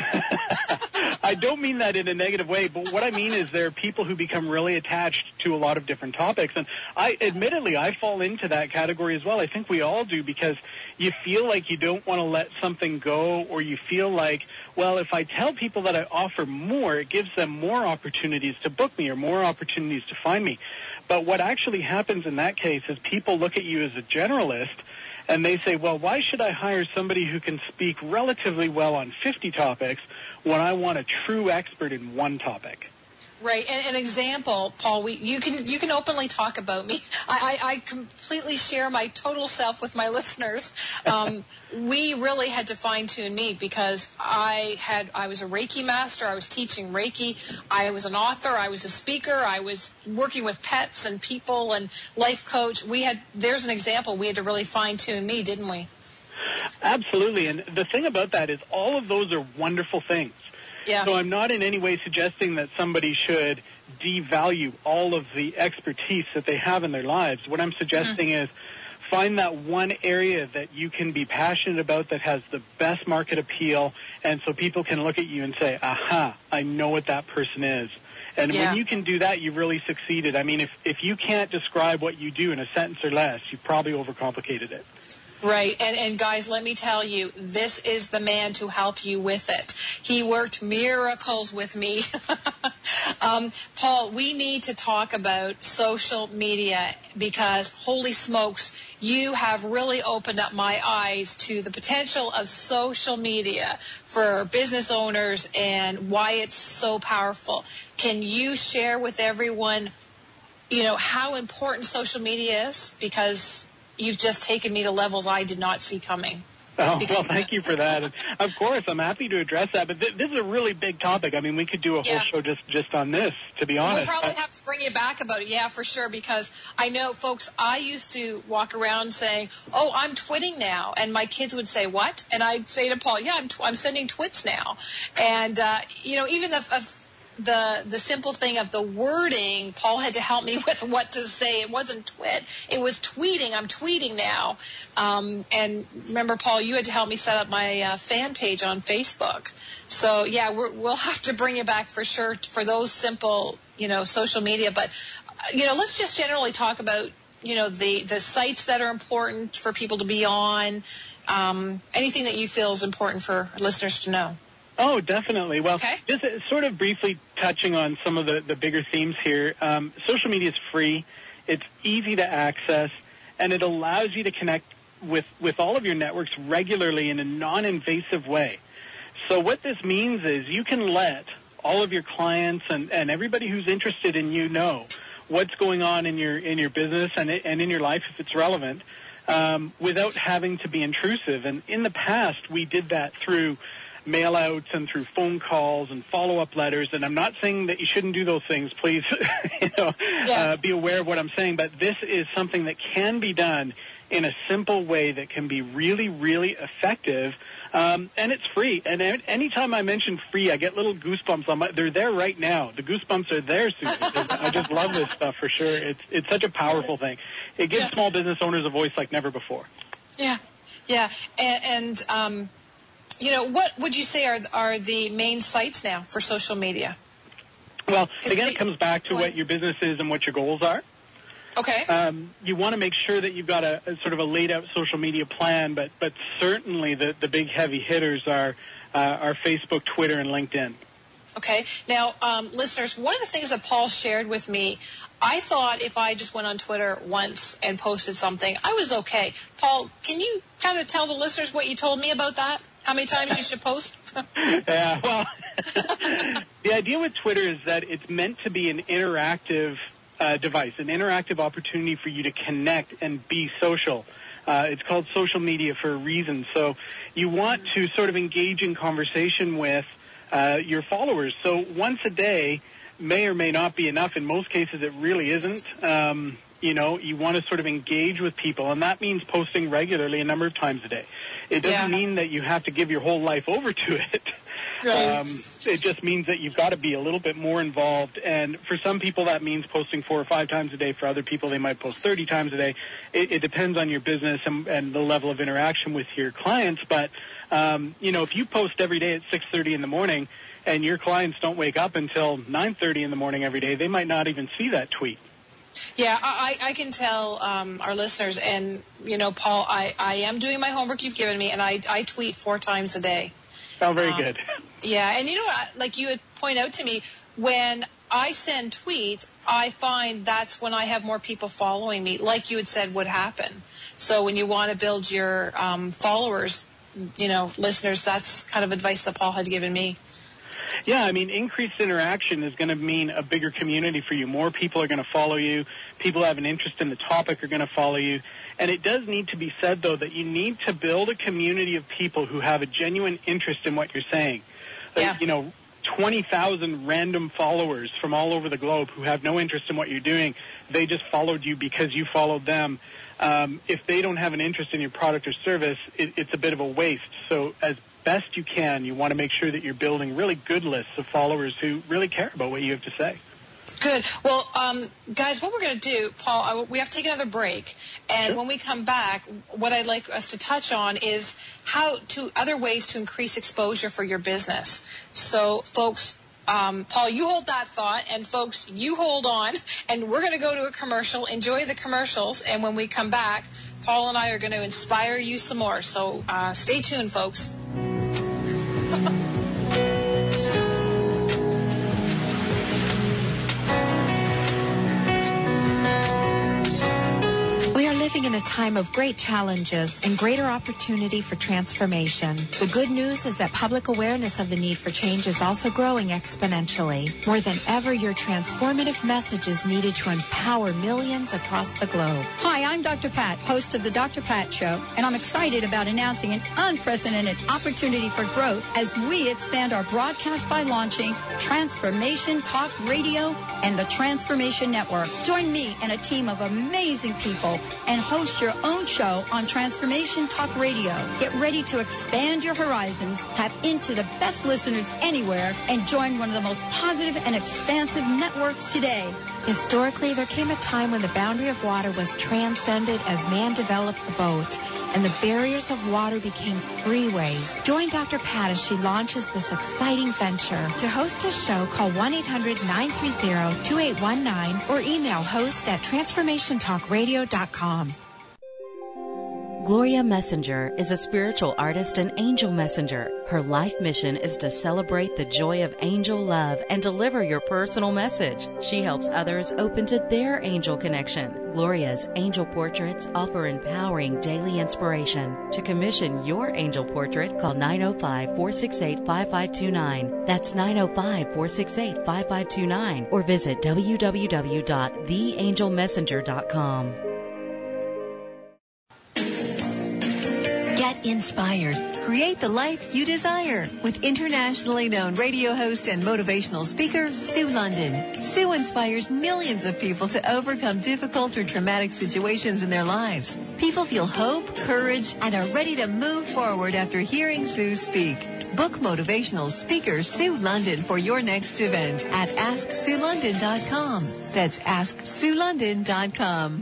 I don't mean that in a negative way, but what I mean is there are people who become really attached to a lot of different topics, and I, admittedly, I fall into that category as well. I think we all do because you feel like you don't want to let something go, or you feel like, well, if I tell people that I offer more, it gives them more opportunities to book me or more opportunities to find me. But what actually happens in that case is people look at you as a generalist, and they say, well, why should I hire somebody who can speak relatively well on fifty topics when I want a true expert in one topic? Right. And an example, Paul, we, you can you can openly talk about me. I, I, I completely share my total self with my listeners. Um, we really had to fine-tune me because I had I was a Reiki master. I was teaching Reiki. I was an author. I was a speaker. I was working with pets and people and life coach. We had there's an example. We had to really fine-tune me, didn't we? Absolutely. And the thing about that is all of those are wonderful things. Yeah. So I'm not in any way suggesting that somebody should devalue all of the expertise that they have in their lives. What I'm suggesting mm-hmm. is find that one area that you can be passionate about that has the best market appeal, and so people can look at you and say, aha, I know what that person is. And yeah. when you can do that, you've really succeeded. I mean, if, if you can't describe what you do in a sentence or less, you've probably overcomplicated it. Right. And, and guys, let me tell you, this is the man to help you with it. He worked miracles with me. um, Paul, we need to talk about social media because, holy smokes, you have really opened up my eyes to the potential of social media for business owners and why it's so powerful. Can you share with everyone, you know, how important social media is? Because you've just taken me to levels I did not see coming. Oh, well, thank you for that. And of course, I'm happy to address that, but th- this is a really big topic. I mean, we could do a whole yeah. show just, just on this, to be honest. We'll probably have to bring you back about it, yeah, for sure, because I know, folks, I used to walk around saying, oh, I'm twitting now, and my kids would say, what? And I'd say to Paul, yeah, I'm, tw- I'm sending twits now. And, uh, you know, even the... Uh, The the simple thing of the wording, Paul had to help me with what to say. It wasn't twit. It was tweeting. I'm tweeting now. Um, and remember, Paul, you had to help me set up my uh, fan page on Facebook. So, yeah, we're, we'll have to bring you back for sure for those simple, you know, social media. But, uh, you know, let's just generally talk about, you know, the, the sites that are important for people to be on, um, anything that you feel is important for listeners to know. Oh, definitely. Well, okay. just uh, sort of briefly touching on some of the, the bigger themes here. Um, social media is free. It's easy to access, and it allows you to connect with, with all of your networks regularly in a non-invasive way. So what this means is you can let all of your clients and, and everybody who's interested in you know what's going on in your in your business and, and in your life if it's relevant um, without having to be intrusive. And in the past, we did that through mail-outs and through phone calls and follow-up letters. And I'm not saying that you shouldn't do those things. Please, you know, yeah. uh, be aware of what I'm saying. But this is something that can be done in a simple way that can be really, really effective. Um, and it's free. And anytime I mention free, I get little goosebumps on my, they're there right now. The goosebumps are there, Susan. I just love this stuff for sure. It's, it's such a powerful thing. It gives yeah. small business owners a voice like never before. Yeah. Yeah. And, and um, you know, what would you say are, are the main sites now for social media? Well, again, it comes back to what your business is and what your goals are. Okay. Um, you want to make sure that you've got a, a sort of a laid-out social media plan, but but certainly the, the big heavy hitters are uh, are Facebook, Twitter, and LinkedIn. Okay. Now, um, listeners, one of the things that Paul shared with me, I thought if I just went on Twitter once and posted something, I was okay. Paul, can you kind of tell the listeners what you told me about that? How many times you should post? Yeah, well, the idea with Twitter is that it's meant to be an interactive Uh, device, an interactive opportunity for you to connect and be social. Uh, it's called social media for a reason. So you want to sort of engage in conversation with uh, your followers. So once a day may or may not be enough. In most cases, it really isn't. Um, you know, you want to sort of engage with people, and that means posting regularly a number of times a day. It doesn't yeah. mean that you have to give your whole life over to it. Right. Um, it just means that you've got to be a little bit more involved. And for some people, that means posting four or five times a day. For other people, they might post thirty times a day. It, it depends on your business and, and the level of interaction with your clients. But, um, you know, if you post every day at six thirty in the morning and your clients don't wake up until nine thirty in the morning every day, they might not even see that tweet. Yeah, I, I can tell um, our listeners, and, you know, Paul, I, I am doing my homework you've given me, and I, I tweet four times a day. Oh, very um, good. Yeah, and you know what, like you would point out to me, when I send tweets, I find that's when I have more people following me, like you had said would happen. So when you want to build your um, followers, you know, listeners, that's kind of advice that Paul had given me. Yeah, I mean, increased interaction is going to mean a bigger community for you. More people are going to follow you. People who have an interest in the topic are going to follow you. And it does need to be said, though, that you need to build a community of people who have a genuine interest in what you're saying. Yeah. Like, you know, twenty thousand random followers from all over the globe who have no interest in what you're doing, they just followed you because you followed them. Um, if they don't have an interest in your product or service, it, it's a bit of a waste. So as best you can, you want to make sure that you're building really good lists of followers who really care about what you have to say. Good. Well, um, guys, what we're going to do, Paul, I, we have to take another break. And sure. when we come back, what I'd like us to touch on is how to other ways to increase exposure for your business. So, folks, um, Paul, you hold that thought, and folks, you hold on, and we're going to go to a commercial. Enjoy the commercials, and when we come back, Paul and I are going to inspire you some more. So uh, stay tuned, folks. Living in a time of great challenges and greater opportunity for transformation. The good news is that public awareness of the need for change is also growing exponentially. More than ever, your transformative message is needed to empower millions across the globe. Hi, I'm Doctor Pat, host of the Doctor Pat Show, and I'm excited about announcing an unprecedented opportunity for growth as we expand our broadcast by launching Transformation Talk Radio and the Transformation Network. Join me and a team of amazing people and host your own show on Transformation Talk Radio. Get ready to expand your horizons, tap into the best listeners anywhere, and join one of the most positive and expansive networks today. Historically, there came a time when the boundary of water was transcended as man developed the boat, and the barriers of water became freeways. Join Doctor Pat as she launches this exciting venture. To host a show, call one eight hundred nine three zero two eight one nine or email host at transformation talk radio dot com. Gloria Messenger is a spiritual artist and angel messenger. Her life mission is to celebrate the joy of angel love and deliver your personal message. She helps others open to their angel connection. Gloria's angel portraits offer empowering daily inspiration. To commission your angel portrait, call nine oh five, four six eight, five five two nine. That's nine oh five, four six eight, five five two nine or visit w w w dot the angel messenger dot com. Get inspired. create the life you desire with internationally known radio host and motivational speaker, Sue London. Sue inspires millions of people to overcome difficult or traumatic situations in their lives. People feel hope, courage, and are ready to move forward after hearing Sue speak. Book motivational speaker Sue London for your next event at ask sue london dot com. That's ask sue london dot com.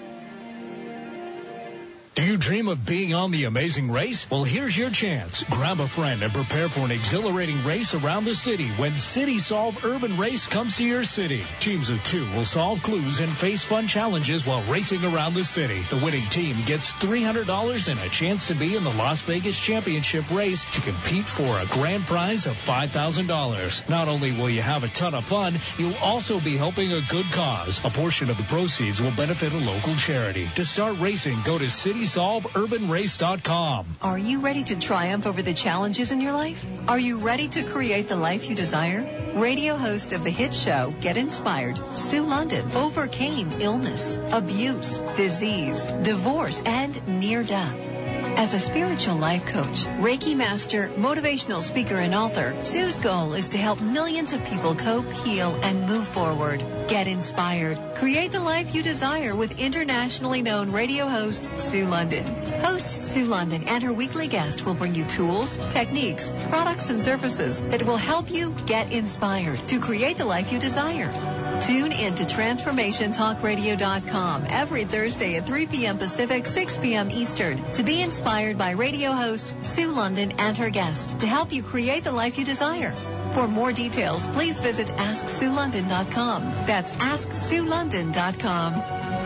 Do you dream of being on The Amazing Race? Well, here's your chance. Grab a friend and prepare for an exhilarating race around the city when City Solve Urban Race comes to your city. Teams of two will solve clues and face fun challenges while racing around the city. The winning team gets three hundred dollars and a chance to be in the Las Vegas Championship race to compete for a grand prize of five thousand dollars. Not only will you have a ton of fun, you'll also be helping a good cause. A portion of the proceeds will benefit a local charity. To start racing, go to city solve urban race dot com. Are you ready to triumph over the challenges in your life? Are you ready to create the life you desire? Radio host of the hit show Get Inspired, Sue London, overcame illness, abuse, disease, divorce, and near death. As a spiritual life coach, Reiki master, motivational speaker, and author, Sue's goal is to help millions of people cope, heal, and move forward. Get inspired. Create the life you desire with internationally known radio host Sue London. Host Sue London and her weekly guest will bring you tools, techniques, products, and services that will help you get inspired to create the life you desire. Tune in to transformation talk radio dot com every Thursday at three p.m. Pacific, six p.m. Eastern to be inspired by radio host Sue London and her guest to help you create the life you desire. For more details, please visit ask sue london dot com. That's ask sue london dot com.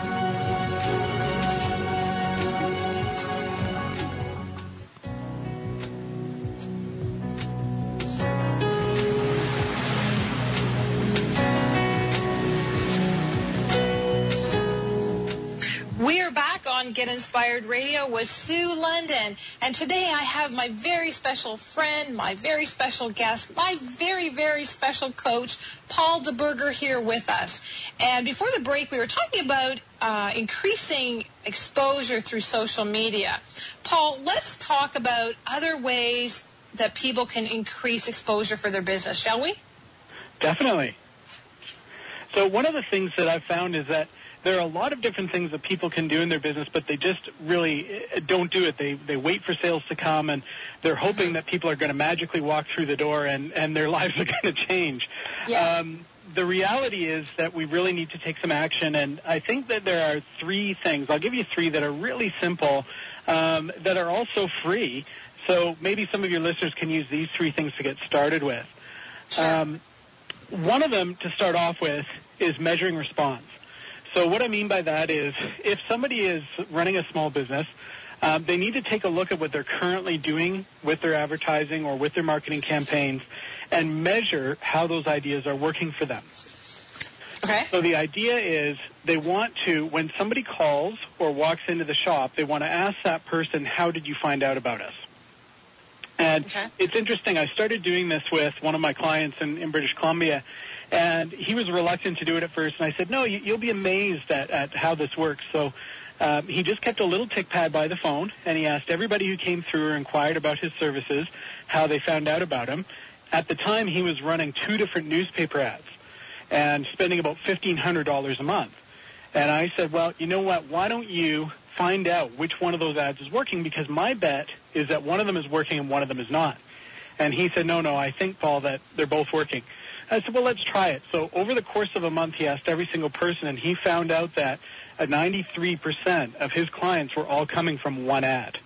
We are back on Get Inspired Radio with Sue London. And today I have my very special friend, my very special guest, my very, very special coach, Paul DeBurger, here with us. And before the break, we were talking about uh, increasing exposure through social media. Paul, let's talk about other ways that people can increase exposure for their business, shall we? Definitely. So one of the things that I've found is that there are a lot of different things that people can do in their business, but they just really don't do it. They they wait for sales to come, and they're hoping that people are going to magically walk through the door and, and their lives are going to change. Yeah. Um, the reality is that we really need to take some action, and I think that there are three things. I'll give you three that are really simple, um, that are also free. So maybe some of your listeners can use these three things to get started with. Sure. Um, one of them, to start off with, is measuring response. So what I mean by that is if somebody is running a small business, um, they need to take a look at what they're currently doing with their advertising or with their marketing campaigns and measure how those ideas are working for them. Okay. So the idea is they want to, when somebody calls or walks into the shop, they want to ask that person, how did you find out about us? And okay. It's interesting. I started doing this with one of my clients in, in British Columbia, and he was reluctant to do it at first. And I said, no, you, you'll be amazed at, at how this works. So um, he just kept a little tick pad by the phone, and he asked everybody who came through or inquired about his services how they found out about him. At the time, he was running two different newspaper ads and spending about fifteen hundred dollars a month. And I said, well, you know what? Why don't you find out which one of those ads is working? Because my bet is that one of them is working and one of them is not. And he said, no, no, I think, Paul, that they're both working. I said, well, let's try it. So over the course of a month, he asked every single person, and he found out that uh, ninety-three percent of his clients were all coming from one ad.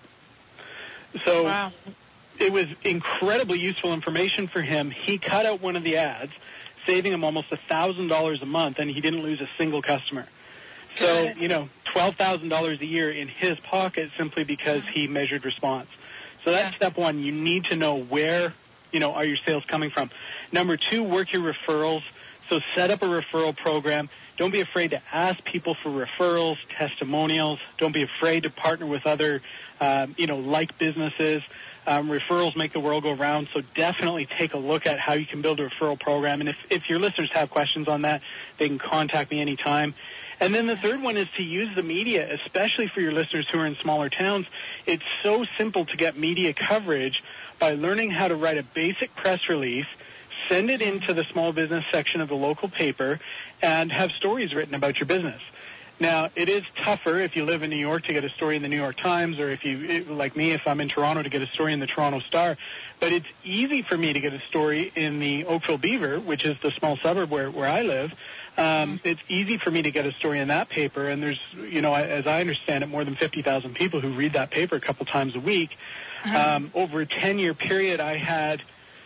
So wow. It was incredibly useful information for him. He cut out one of the ads, saving him almost one thousand dollars a month, and he didn't lose a single customer. So, you know, twelve thousand dollars a year in his pocket simply because he measured response. So that's yeah. step one. You need to know where, you know, are your sales coming from. Number two, work your referrals. So set up a referral program. Don't be afraid to ask people for referrals, testimonials. Don't be afraid to partner with other, um, you know, like businesses. Um, referrals make the world go round, so definitely take a look at how you can build a referral program. And if, if your listeners have questions on that, they can contact me anytime. And then the third one is to use the media, especially for your listeners who are in smaller towns. It's so simple to get media coverage by learning how to write a basic press release, send it into the small business section of the local paper, and have stories written about your business. Now, it is tougher if you live in New York to get a story in the New York Times, or if you, like me, if I'm in Toronto, to get a story in the Toronto Star. But it's easy for me to get a story in the Oakville Beaver, which is the small suburb where, where I live. Um, it's easy for me to get a story in that paper, and there's, you know, as I understand it, more than fifty thousand people who read that paper a couple times a week. Uh-huh. Um, over a ten-year period, I had,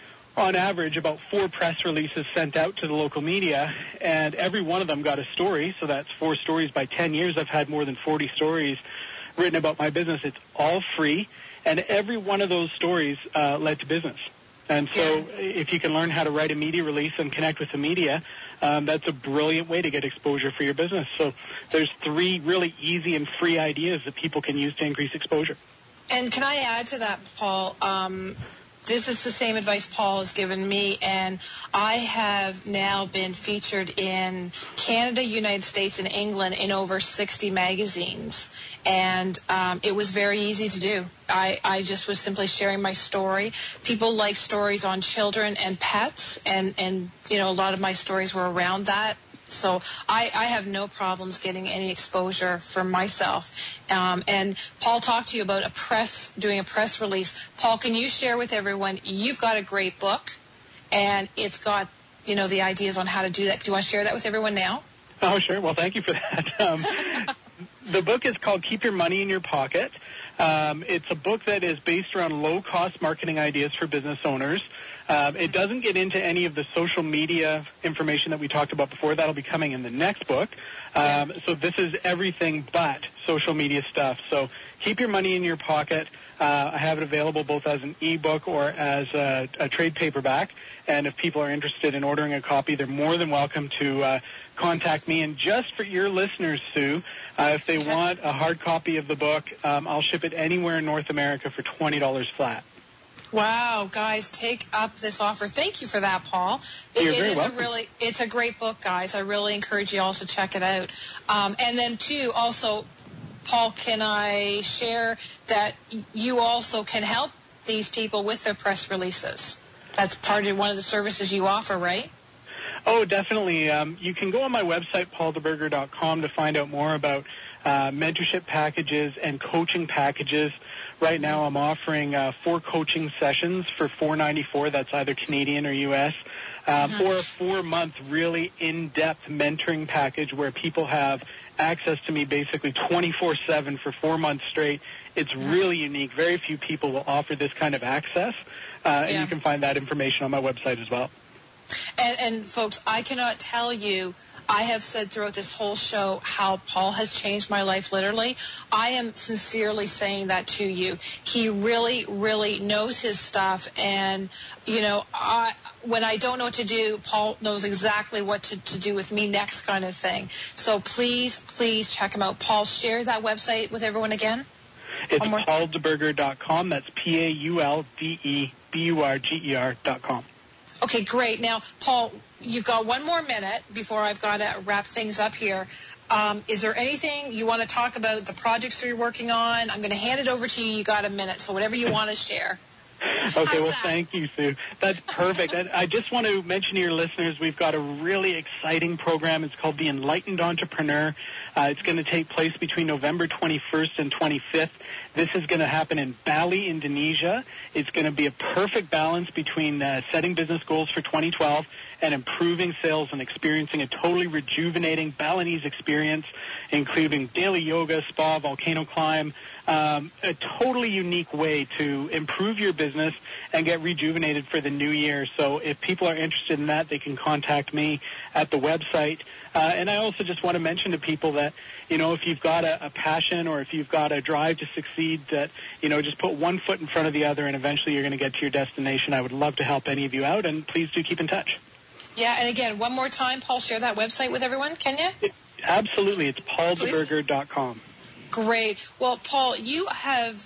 on average, about four press releases sent out to the local media, and every one of them got a story, so that's four stories by ten years. I've had more than forty stories written about my business. It's all free, and every one of those stories uh, led to business. And so yeah. if you can learn how to write a media release and connect with the media, um, that's a brilliant way to get exposure for your business. So there's three really easy and free ideas that people can use to increase exposure. And can I add to that, Paul? Um, This is the same advice Paul has given me, and I have now been featured in Canada, United States, and England in over sixty magazines. And um, it was very easy to do. I, I just was simply sharing my story. People like stories on children and pets, and, and you know, a lot of my stories were around that. So I, I have no problems getting any exposure for myself. Um, and Paul talked to you about a press, doing a press release. Paul, can you share with everyone, you've got a great book, and it's got, you know, the ideas on how to do that. Do you want to share that with everyone now? Oh, sure. Well, thank you for that. Um, the book is called Keep Your Money in Your Pocket. Um, it's a book that is based around low-cost marketing ideas for business owners. Um, it doesn't get into any of the social media information that we talked about before. That'll be coming in the next book. Um, so this is everything but social media stuff. So keep your money in your pocket. Uh, I have it available both as an ebook or as a, a trade paperback. And if people are interested in ordering a copy, they're more than welcome to uh, contact me. And just for your listeners, Sue, uh, if they want a hard copy of the book, um, I'll ship it anywhere in North America for twenty dollars flat. Wow, guys, take up this offer. Thank you for that, Paul. It, You're it very is welcome. a really, it's a great book, guys. I really encourage you all to check it out. Um, and then, too, also, Paul, can I share that you also can help these people with their press releases? That's part of one of the services you offer, right? Oh, definitely. Um, you can go on my website, paul deberger dot com, to find out more about uh, mentorship packages and coaching packages. Right now I'm offering uh, four coaching sessions for four ninety-four. That's either Canadian or U S Um, mm-hmm. Or a four-month really in-depth mentoring package where people have access to me basically twenty-four seven for four months straight. It's mm-hmm. really unique. Very few people will offer this kind of access. Uh, yeah. And you can find that information on my website as well. And, and folks, I cannot tell you, I have said throughout this whole show how Paul has changed my life, literally. I am sincerely saying that to you. He really, really knows his stuff. And, you know, I, when I don't know what to do, Paul knows exactly what to, to do with me next, kind of thing. So please, please check him out. Paul, share that website with everyone again. It's paul deberger dot com. That's P A U L D E B U R G E R dot com. Okay, great. Now, Paul, you've got one more minute before I've got to wrap things up here. Um, is there anything you want to talk about, the projects that you're working on? I'm going to hand it over to you. You got a minute, so whatever you want to share. Okay, well, thank you, Sue. That's perfect. And I just want to mention to your listeners, we've got a really exciting program. It's called The Enlightened Entrepreneur. Uh, it's going to take place between November twenty-first and twenty-fifth. This is going to happen in Bali, Indonesia. It's going to be a perfect balance between uh, setting business goals for twenty twelve and improving sales and experiencing a totally rejuvenating Balinese experience, including daily yoga, spa, volcano climb, um, a totally unique way to improve your business and get rejuvenated for the new year. So if people are interested in that, they can contact me at the website. Uh, and I also just want to mention to people that, you know, if you've got a, a passion or if you've got a drive to succeed, that, you know, just put one foot in front of the other and eventually you're going to get to your destination. I would love to help any of you out, and please do keep in touch. Yeah, and again, one more time, Paul, share that website with everyone, can you? It, absolutely. It's paul deberger dot com. Great. Well, Paul, you have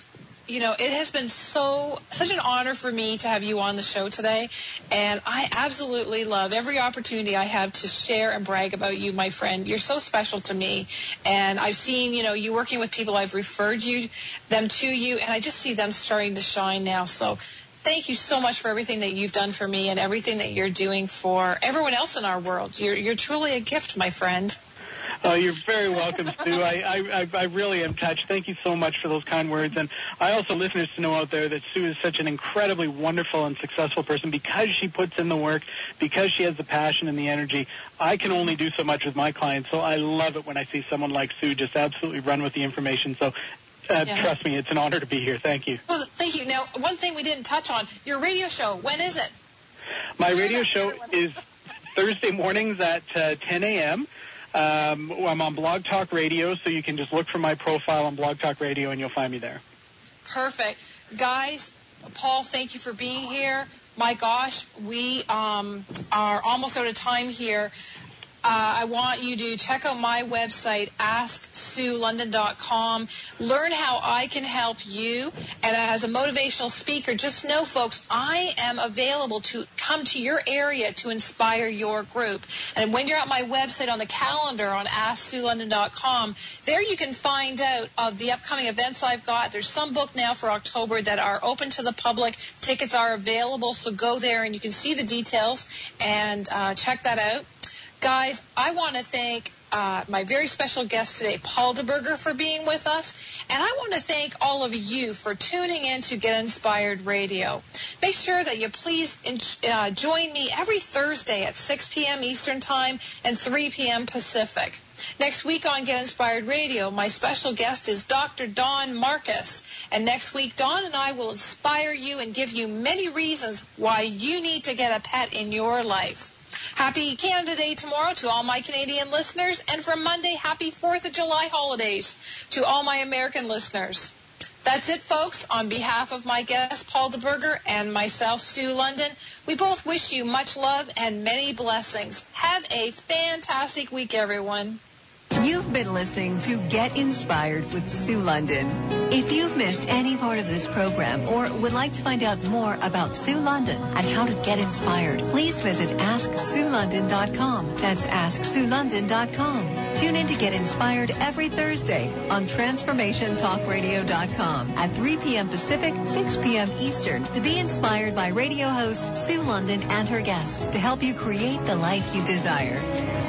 you know, it has been so, such an honor for me to have you on the show today. And I absolutely love every opportunity I have to share and brag about you, my friend. You're so special to me. And I've seen, you know, you working with people. I've referred you, them to you, and I just see them starting to shine now. So thank you so much for everything that you've done for me and everything that you're doing for everyone else in our world. You're, you're truly a gift, my friend. Oh, you're very welcome, Sue. I, I, I really am touched. Thank you so much for those kind words. And I also want listeners to know out there that Sue is such an incredibly wonderful and successful person because she puts in the work, because she has the passion and the energy. I can only do so much with my clients, so I love it when I see someone like Sue just absolutely run with the information. So uh, yeah. Trust me, it's an honor to be here. Thank you. Well, thank you. Now, one thing we didn't touch on, your radio show, when is it? My radio show is Thursday mornings at uh, ten a.m., Um, I'm on Blog Talk Radio, so you can just look for my profile on Blog Talk Radio, and you'll find me there. Perfect. Guys, Paul, thank you for being here. My gosh, we um, are almost out of time here. Uh, I want you to check out my website, ask sue london dot com. Learn how I can help you. And as a motivational speaker, just know, folks, I am available to come to your area to inspire your group. And when you're at my website on the calendar on ask sue london dot com, there you can find out of the upcoming events I've got. There's some booked now for October that are open to the public. Tickets are available, so go there and you can see the details and uh, check that out. Guys, I want to thank uh, my very special guest today, Paul DeBurger, for being with us. And I want to thank all of you for tuning in to Get Inspired Radio. Make sure that you please uh, join me every Thursday at six p.m. Eastern Time and three p.m. Pacific. Next week on Get Inspired Radio, my special guest is Doctor Dawn Marcus. And next week, Dawn and I will inspire you and give you many reasons why you need to get a pet in your life. Happy Canada Day tomorrow to all my Canadian listeners. And for Monday, happy fourth of July holidays to all my American listeners. That's it, folks. On behalf of my guest, Paul DeBurger, and myself, Sue London, we both wish you much love and many blessings. Have a fantastic week, everyone. You've been listening to Get Inspired with Sue London. If you've missed any part of this program or would like to find out more about Sue London and how to get inspired, please visit ask sue london dot com. That's ask sue london dot com. Tune in to Get Inspired every Thursday on transformation talk radio dot com at three p.m. Pacific, six p.m. Eastern to be inspired by radio host Sue London and her guests to help you create the life you desire.